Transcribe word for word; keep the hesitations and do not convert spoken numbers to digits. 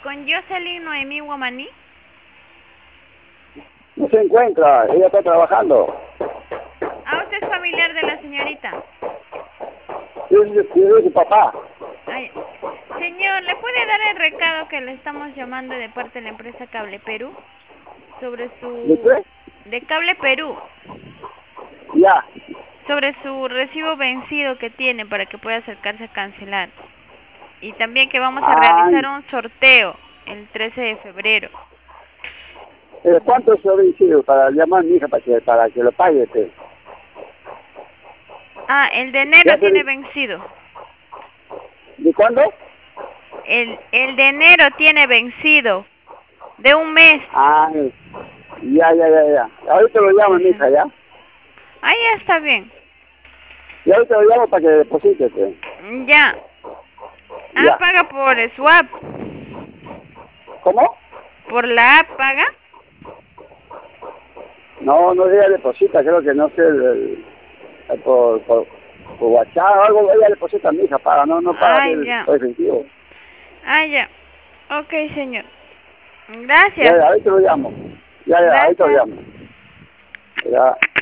con Jocelyn Noemí Guamaní? No se encuentra, ella está trabajando. Ah, ¿usted es familiar de la señorita? Yo soy, yo soy su papá. Ay, señor, ¿le puede dar el recado que le estamos llamando de parte de la empresa Cable Perú? Sobre su... ¿De qué? De Cable Perú. Ya. Sobre su recibo vencido que tiene para que pueda acercarse a cancelar. Y también que vamos a realizar Ay, un sorteo el trece de febrero. ¿pero cuánto se ha vencido para llamar a mi hija para que, para que lo pague? Pues? Ah, el de enero Ya se tiene ve- vencido. ¿De cuándo? El, el de enero tiene vencido. De un mes. Ay, ya, ya, ya, ya. Ahorita lo llamo a mi hija, ¿ya? Ah, ya está bien. Y ahorita lo llamo para que deposite, pues. Ya. Ah, Ya. paga por swap. ¿Cómo? ¿Por la app paga? No, no ella deposita, creo que no sé, el, el- por, por, por WhatsApp o algo, ella deposita a mi hija, paga, no, no paga Ah, el ya. efectivo. Ah, ya. Ok, señor. Ya, Gracias. ya, ahorita lo llamo. Ya, ya, ahorita lo Gracias. llamo. Ya.